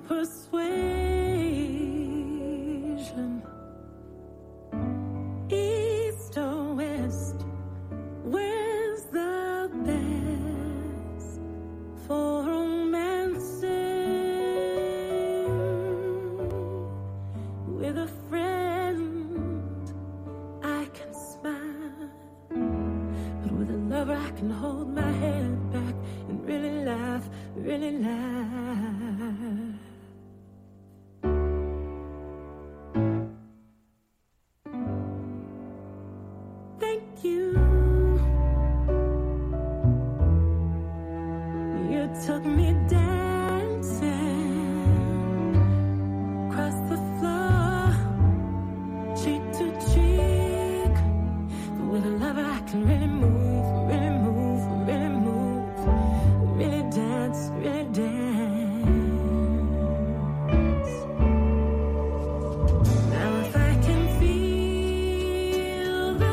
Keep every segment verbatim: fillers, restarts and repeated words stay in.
persuasion. East or west, where's the best for romancing with a friend? I can smile, but with a lover I can hold my head back and really laugh, really laugh. Thank you. You took me dancing across the floor, cheek to cheek. But with a lover I can really move, really move, really move, really dance, really dance. Now if I can feel the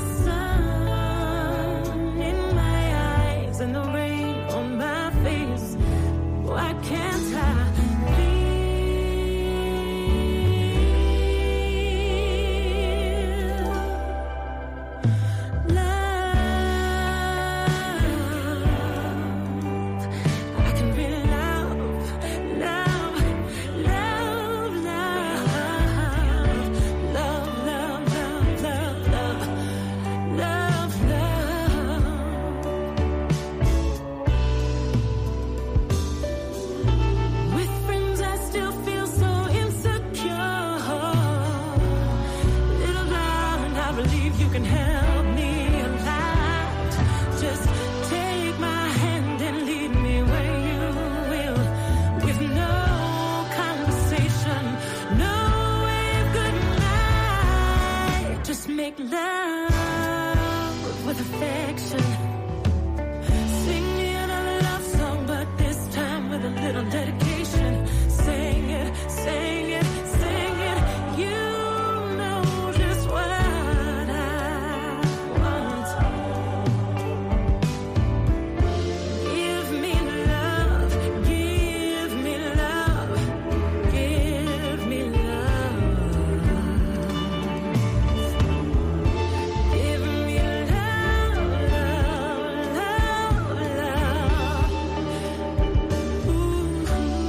sun in my eyes and the rain on my face, why can't I feel love? I can really love, love, love, love, love, love, love, love, love, love, love. With friends I still feel so insecure. Little darling, I believe you can help me a lot. Just take my hand and lead me where you will, with no conversation, no wave goodnight. Just make love with affection. Sing me another love song, but this time with a little dedication. Sing it, sing it, sing it. You know just what I want. Give me love, give me love, give me love. Give me love, love, love, love. Ooh.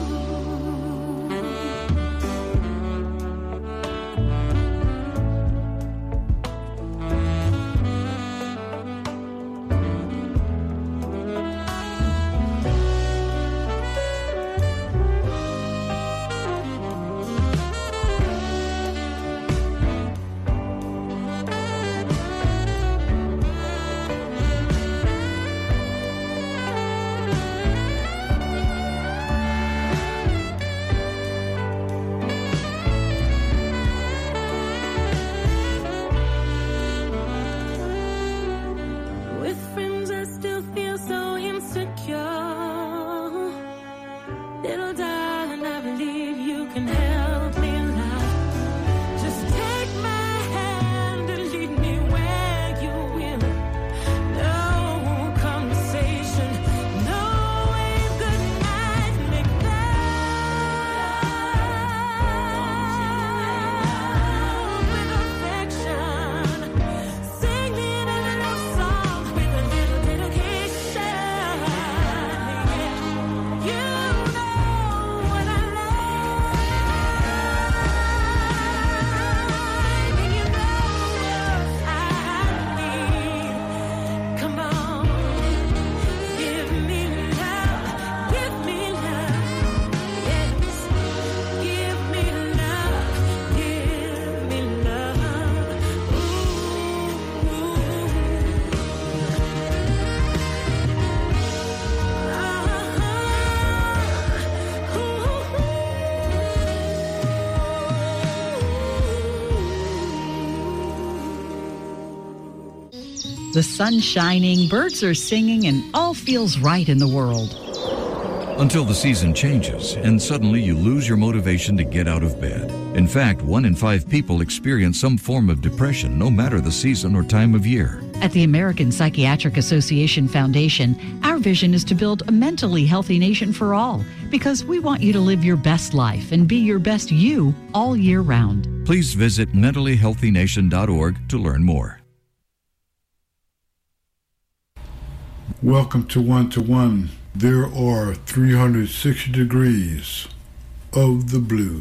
With friends I still feel so insecure. Little darling, I believe you can help me love. Just take my hand and lead me where you will. No conversation, no wave goodnight. Make love with affection. Sing me another love song with a little dedication. You know what I like, and you know what I need. Come on, give me love, give me love, yes, give me love, give me love. Ooh, The sun's shining, birds are singing, and all feels right in the world. Until the season changes and suddenly you lose your motivation to get out of bed. In fact, one in five people experience some form of depression no matter the season or time of year. At the American Psychiatric Association Foundation, our vision is to build a mentally healthy nation for all, because we want you to live your best life and be your best you all year round. Please visit mentally healthy nation dot org to learn more. Welcome to One to One. There are three hundred sixty degrees of the blue.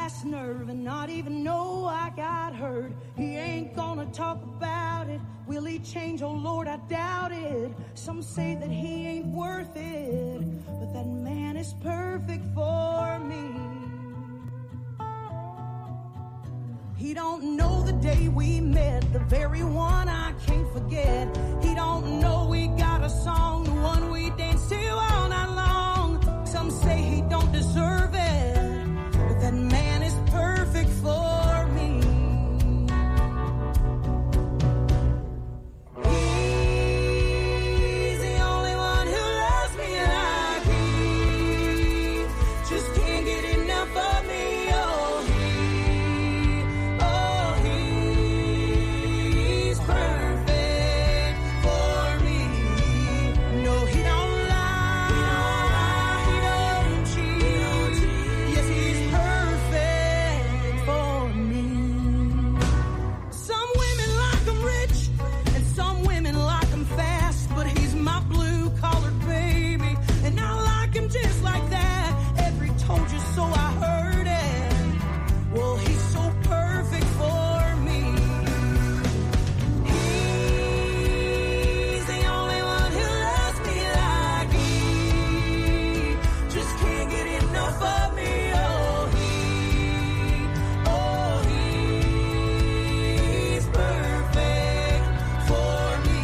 last nerve and not even know I got hurt. He ain't gonna talk about it. Will he change? Oh Lord, I doubt it. Some say that he ain't worth it, but that man is perfect for me. He don't know the day we met, the very one I can't forget. He don't know we got a song, the one we dance to all night long. Some say he don't deserve it, but that man is perfect for me. He's the only one who loves me like he just can't get enough of me. Oh, he, oh, he's perfect for me. No, he don't lie, he don't cheat. Yes, he's perfect for me. Some women like him rich, and some women like him fast, but he's my blue-collar baby, and I like him just like that. Every told you so, I heard it. Well, he's so perfect for me. He's the only one who loves me like he just can't get enough of me. Oh, he, oh, he's perfect for me.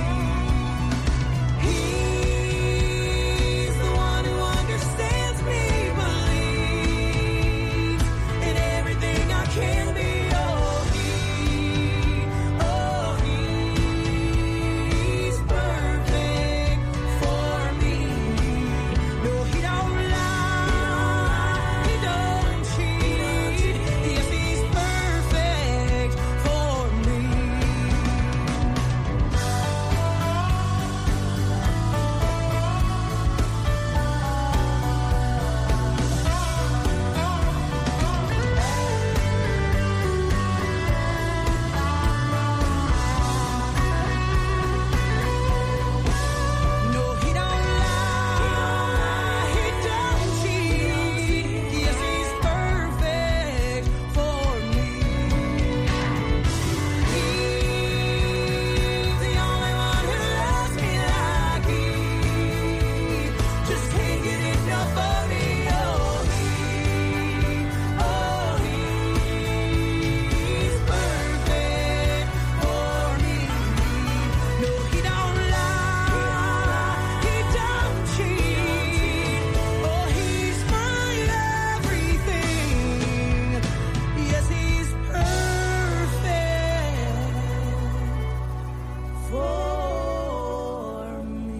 He's the one who understands me, believes in everything I can be. Oh, he, oh, he's perfect for me. No, he don't lie, he don't cheat. Yes, he's perfect for me. No, he don't lie, he don't cheat. Yes, he's perfect for me. He's the only one who loves me like he just can't get enough of me. Oh, he, oh, he's perfect for me. No, he don't lie, he don't cheat. Oh, he's my everything. Yes, he's perfect for me.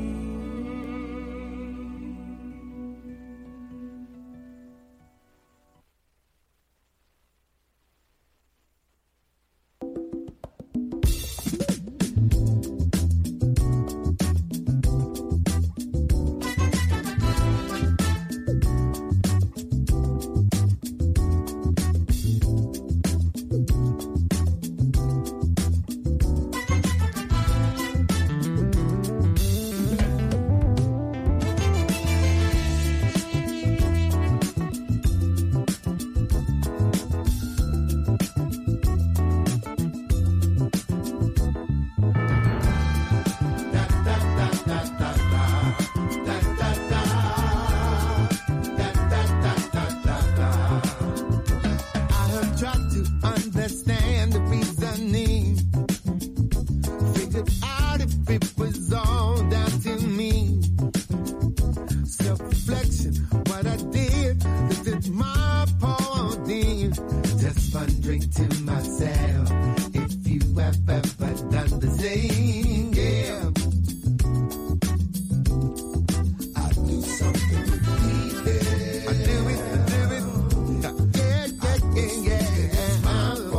I have tried to understand the reasoning. Figured out if it was all down to me. Self-reflection, what I did, this is my pardon. Just wondering to myself if you have ever done the same. Yeah. I do something repeated. I do it, I do it. Yeah, yeah, yeah, yeah. It's my fault.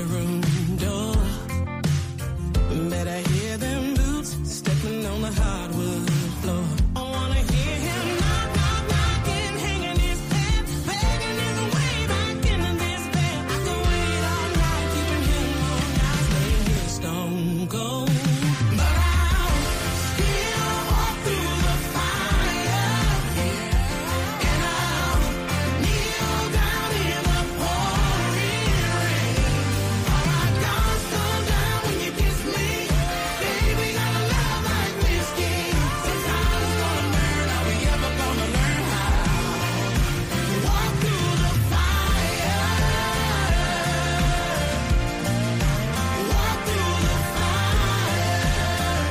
bedroom door. Better hear them boots stepping on the hardwood floor. I wanna hear him knock, knock, knocking, hanging his head, begging his way back into this bed. I can wait all night, keeping him on nights, laying here stone cold. But I'll still walk through the fire, and I'll kneel down in the pouring rain. All my guns come down when you kiss me. Baby, got a love like whiskey. Sometimes it's gonna burn. Are we ever gonna learn how? Walk through the fire. Walk through the fire.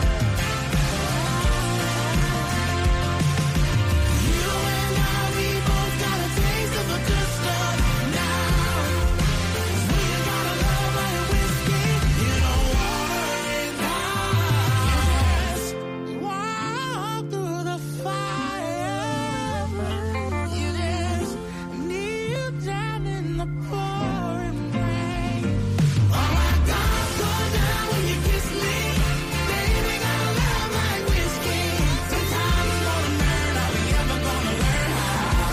You and I, we both got a taste of the good stuff now. We got a love like whiskey. You don't worry about. Walk through the fire. You just kneel down in the pouring rain. All my guns go down when you kiss me. Baby, got a love like whiskey. Sometimes it's gonna burn. Are we ever gonna learn how?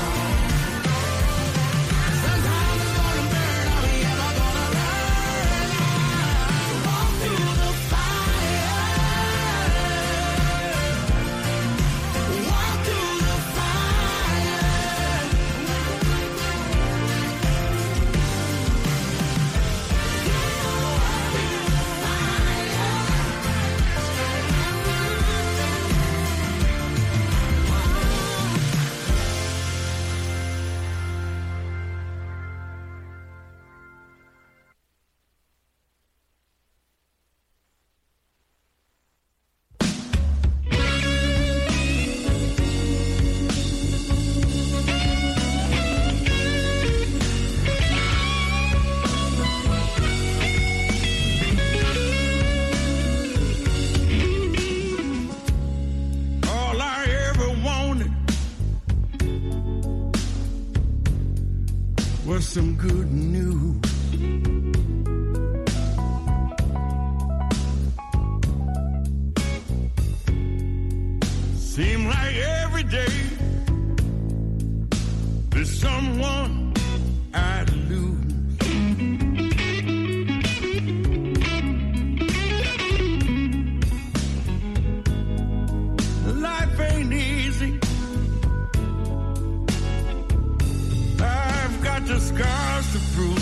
Sometimes it's gonna burn. Are we ever gonna learn how? Walk through the fire. Walk through the all I ever wanted was some good news. Seem like every day there's someone I'd lose. Life ain't easy. I've got the scars to prove.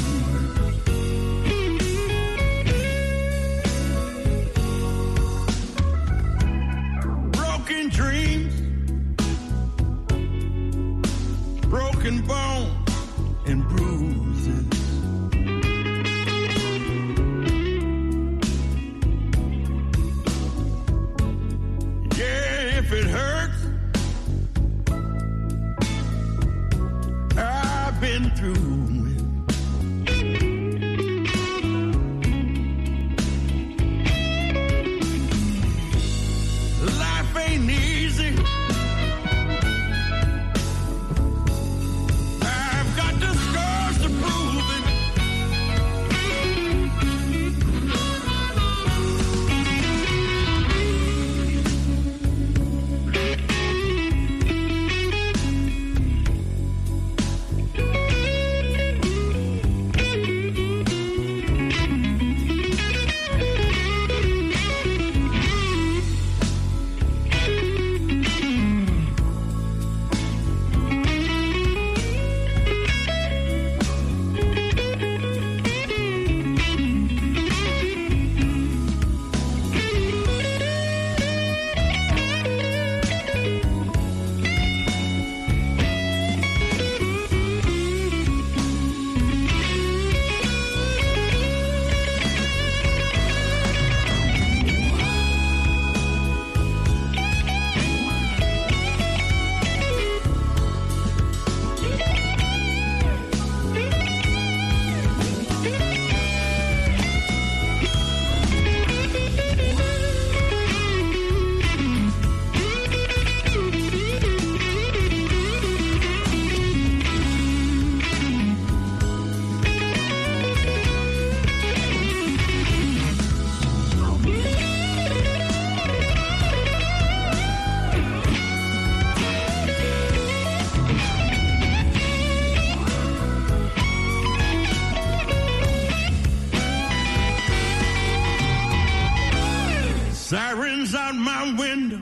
Sirens out my window,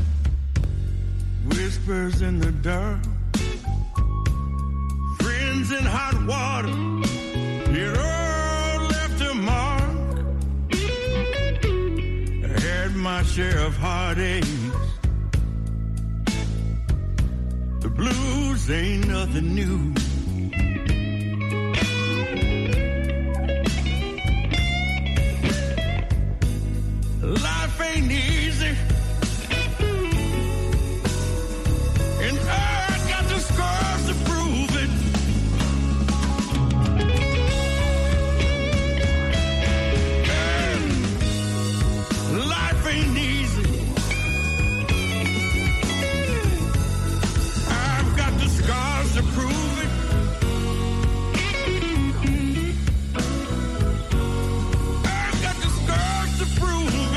whispers in the dark, friends in hot water, it all left a mark. I had my share of heartaches, the blues ain't nothing new. Life ain't easy, and I got the scars to prove it. And life ain't easy, I've got the scars to prove it. I've got the scars to prove it.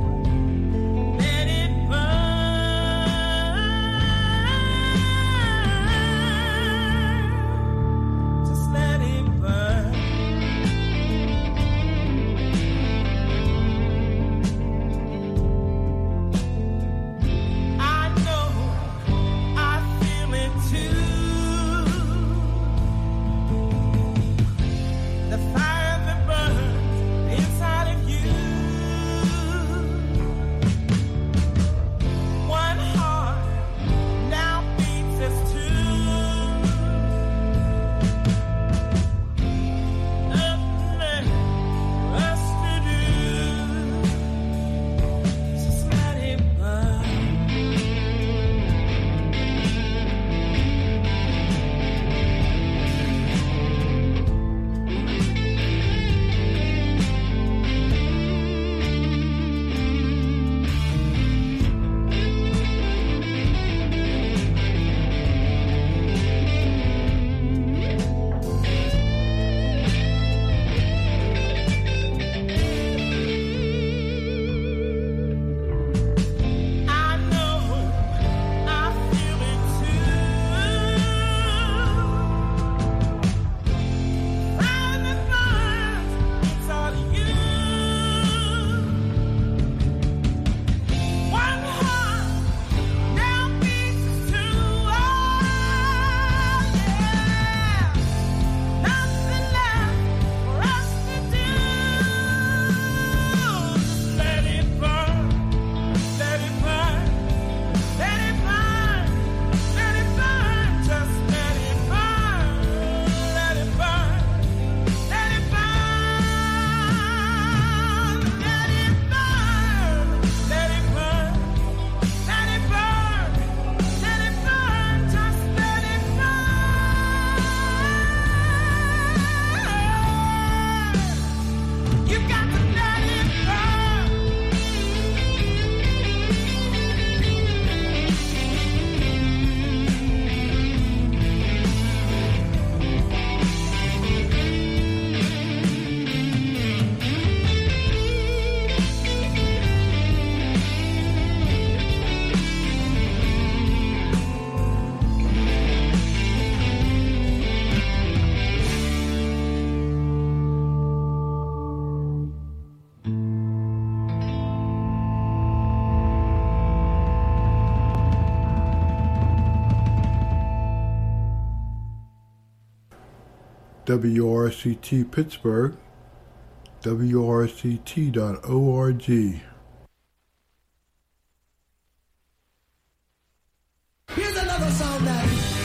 Let it burn. W R C T Pittsburgh, W R C T dot org. Here's another song that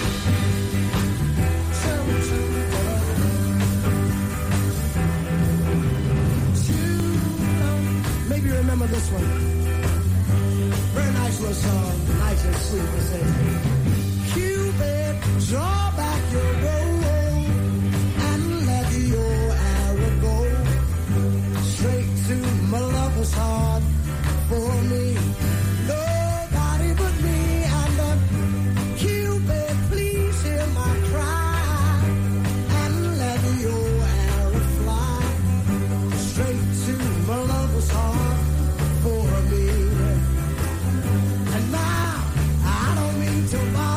maybe you remember this one. Very nice little song, nice and sweet. It says, Cupid, draw back your bow and let your arrow go straight to my lover's heart for me. Nobody but me. And uh, Cupid, please hear my cry and let your arrow fly straight to my lover's heart for me. And now I don't mean to bother.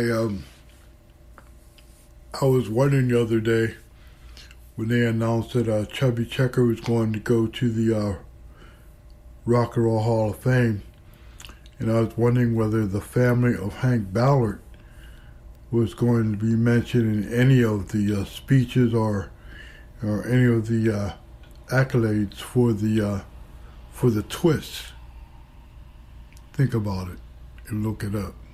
I um I was wondering the other day when they announced that uh, Chubby Checker was going to go to the uh, Rock and Roll Hall of Fame, and I was wondering whether the family of Hank Ballard was going to be mentioned in any of the uh, speeches or or any of the uh, accolades for the uh, for the twist. Think about it and look it up.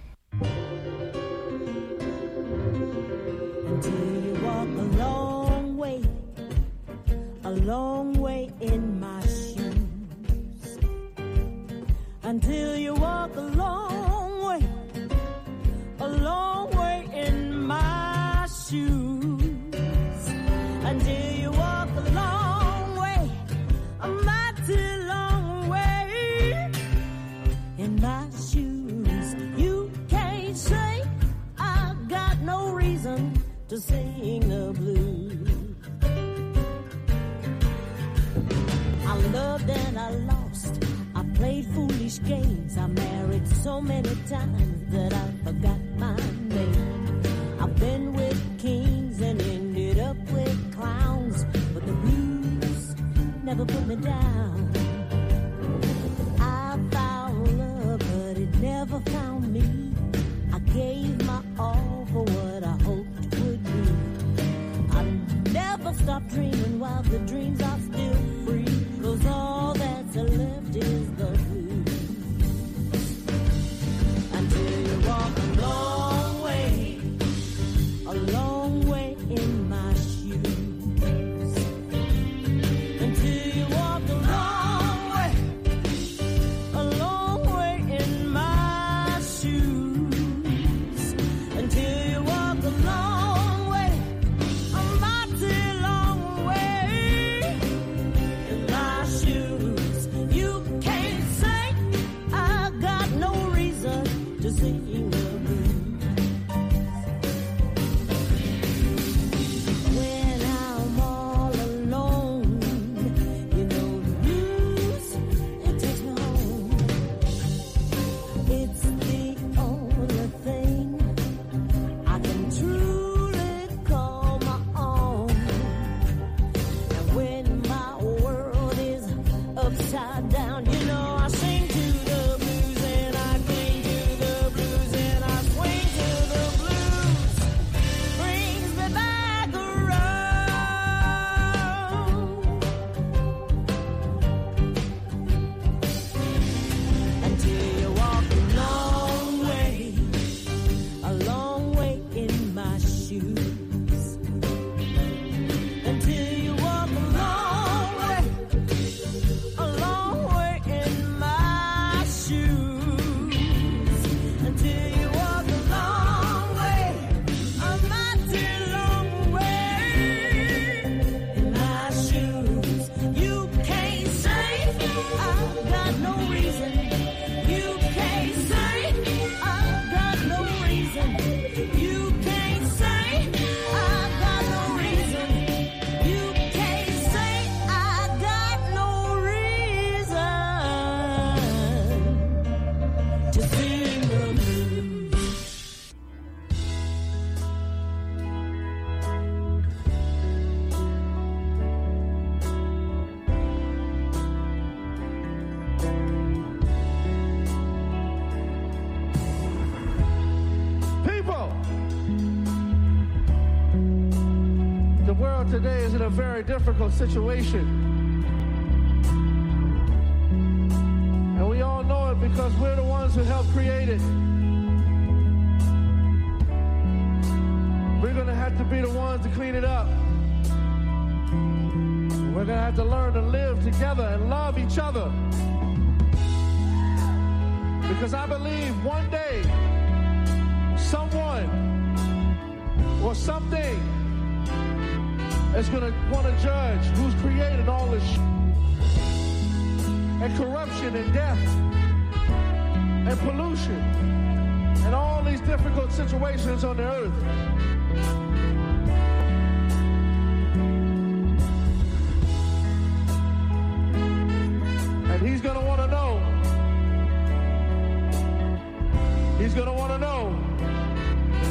Until you walk a long way, a long way in my shoes. Until you walk a long way, a long way in my shoes. Until you walk a long way, a mighty long way in my shoes. You can't say I got no reason to sing the blues. I loved and I lost. I played foolish games. I married so many times that I forgot my name. I've been with kings and ended up with clowns, but the blues never put me down. I found love, but it never found me. I gave my all for what I hoped would be. I never stop dreaming while the dreams are still free, 'cause all that's left is the blues. Until you walk a long way, a long way in my shoes. Until you walk a long way, a long way in my shoes. Until you walk a long way, a mighty long way in my shoes. You can't say I got no reason to sing the blues. When I'm all alone, you know the blues, it takes me home. It's the only thing I can truly call my own. And when my world is upside down, you know I sing to the blues and I cling to the blues and I swing to the blues. Brings me back around. Until you walk a long way, a long way in my shoes. Until you walk a long way, a long way in my shoes. Until you walk a long way, a mighty long way in my shoes. You can't say I got no reason. You can't say I got no reason. You can't say I got no reason. You can't say I got no reason to sing the blues. People, the world today is in a very difficult situation. And we all know it because we're the ones who helped create it. We're going to have to be the ones to clean it up. We're going to have to learn to live together and love each other. Because I believe one day, someone or something is going to want to judge who's created all this sh- and corruption and death and pollution and all these difficult situations on the earth. And he's going to want to know, he's going to want to know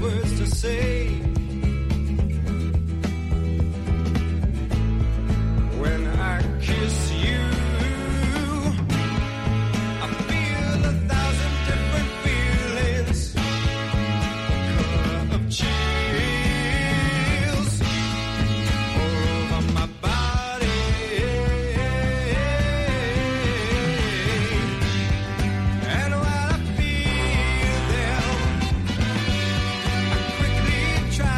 words to say. When I kiss you, I feel a thousand different feelings, color of chills all over my body. And while I feel them, I quickly try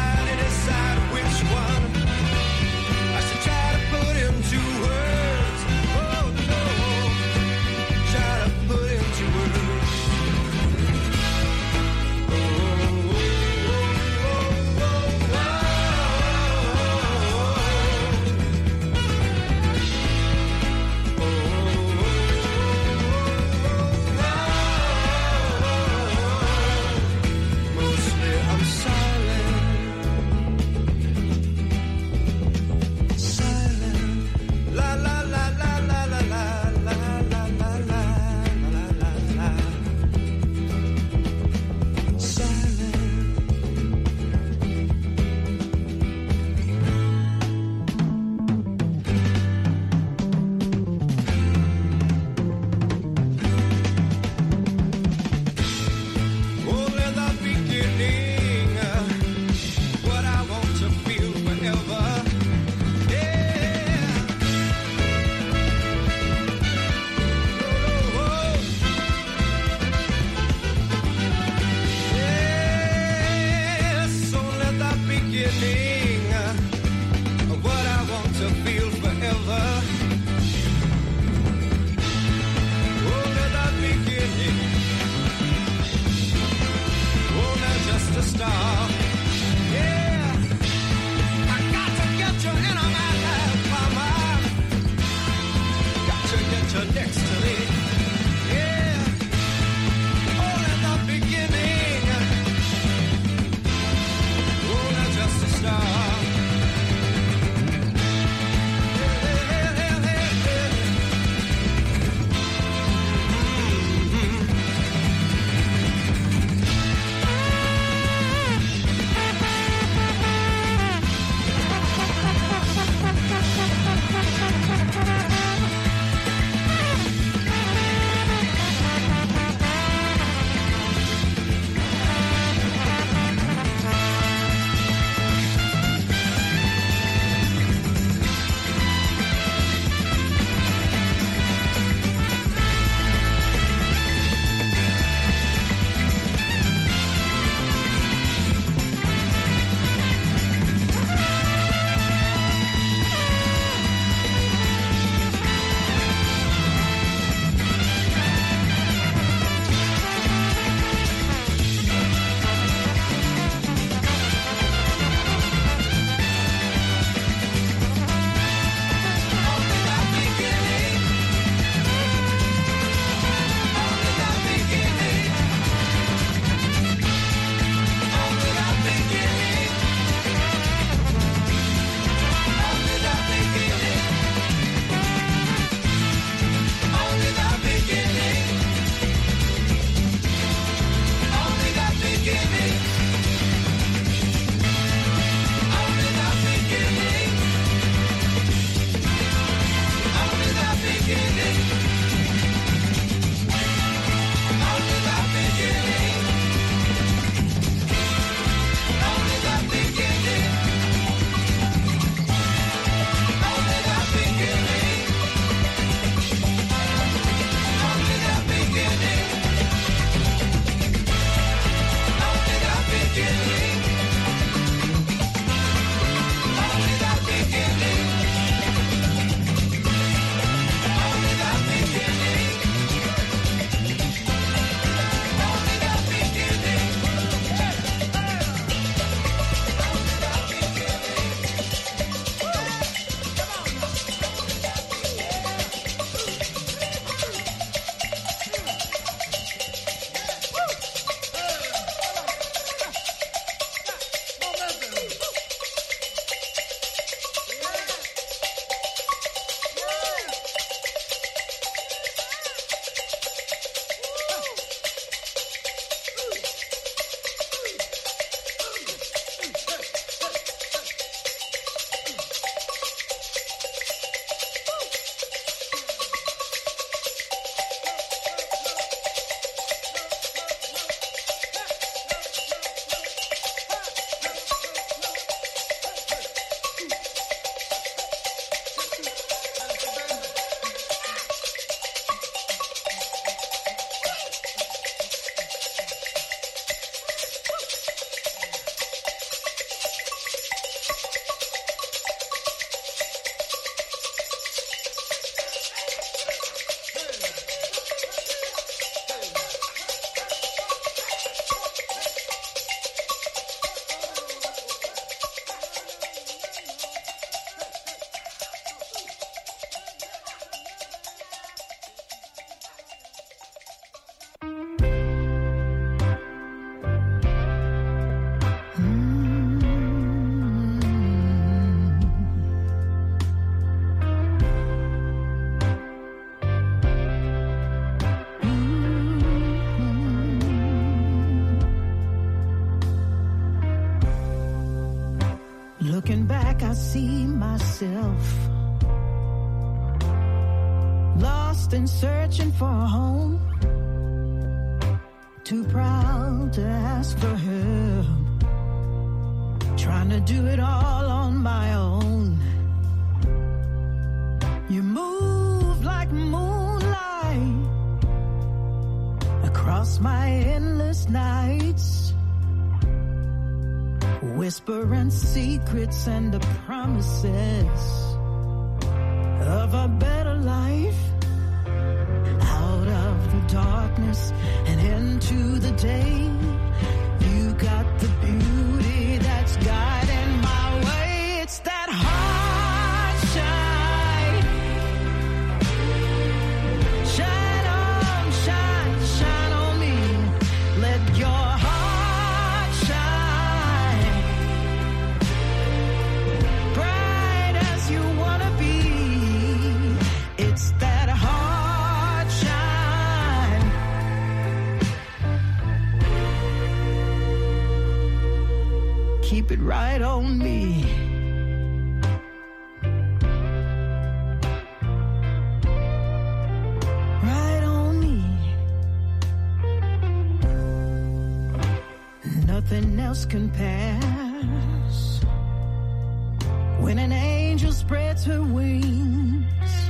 Looking back, I see myself lost and searching for a home. Too proud to ask for help. Trying to do it all on my own. You move like moonlight across my endless nights, whispering secrets and the promises of a better life. Out of the darkness and into the day, you got the beauty that's guiding my way. It's that heart shine. Shine on, shine, shine on me. Let your heart shine. Bright as you wanna be. It's that heart shine. Keep it right on me. Right on me. Nothing else compares when an angel spreads her wings.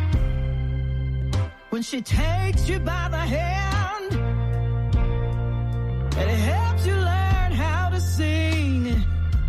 When she takes you by the hand and it helps you learn how to sing.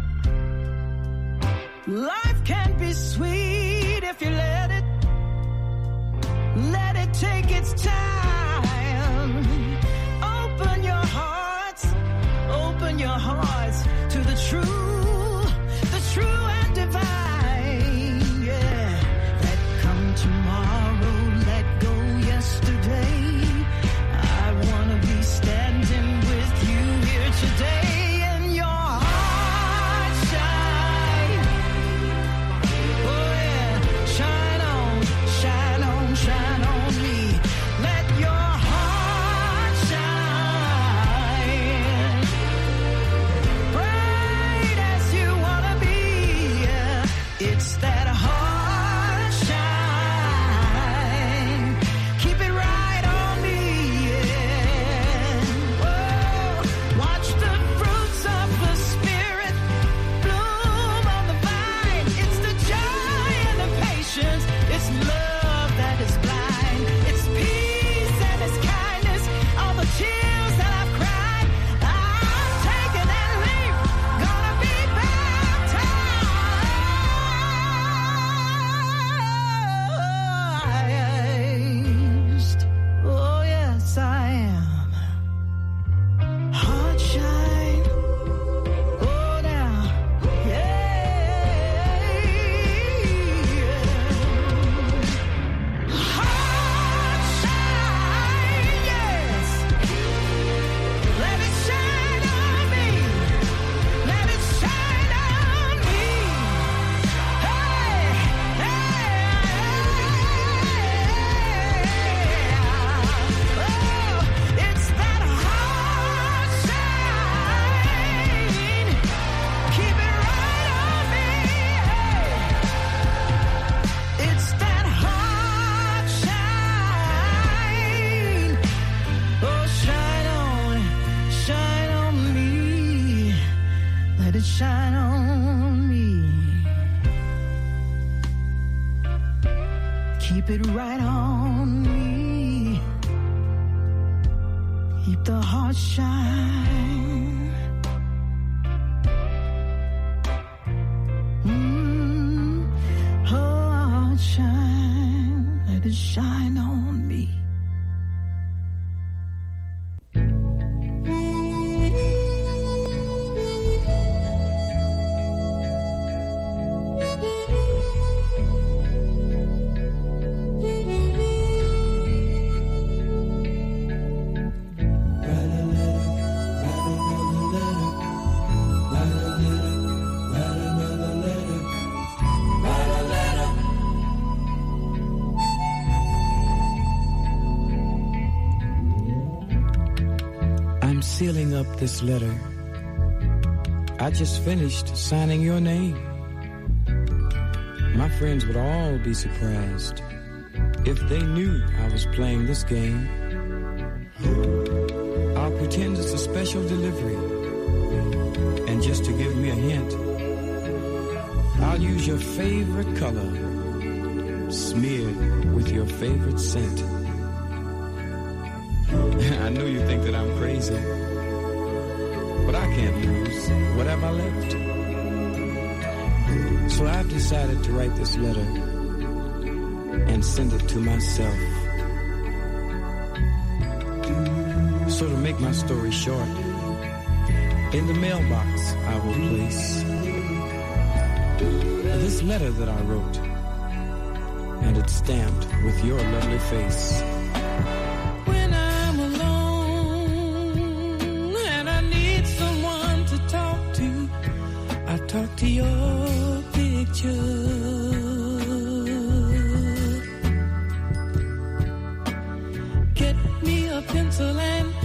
Life can be sweet if you let it, let it take its time. Open your hearts, open your hearts to the true, the true and divine. Yeah, let come tomorrow, let go yesterday. I wanna be standing with you here today. In your heart shine. Oh yeah, shine on, shine on, shine on me. Let your heart shine. Bright as you wanna be. Yeah, it's that heart shine. Keep it right on me. Yeah. Whoa. Watch the fruits of the Spirit bloom on the vine. It's the joy and the patience. It's love that is blind. It's peace and it's kindness. All the tears that I've cried, I'm taking that leap. Gonna be baptized. Oh yes, I am. Heart shine. Oh now, yeah. Heart shine, yes. Let it shine on me. Let it shine on me. Hey, hey, oh, it's that heart shine. Keep it right on me. Hey, it's that heart shine. Oh, shine on, shine on me. Let it shine on me. Keep it right on me. Keep the heart shine. Mm, heart shine. Let it shine on me. I'm sealing up this letter. I just finished signing your name. My friends would all be surprised if they knew I was playing this game. I'll pretend it's a special delivery, and just to give me a hint, I'll use your favorite color, smeared with your favorite scent. I know you think that I'm crazy, but I can't lose. What have I left? So I've decided to write this letter and send it to myself. So to make my story short, in the mailbox I will place this letter that I wrote, and it's stamped with your lovely face. When I'm alone and I need someone to talk to, I talk to your picture. Get me a pencil and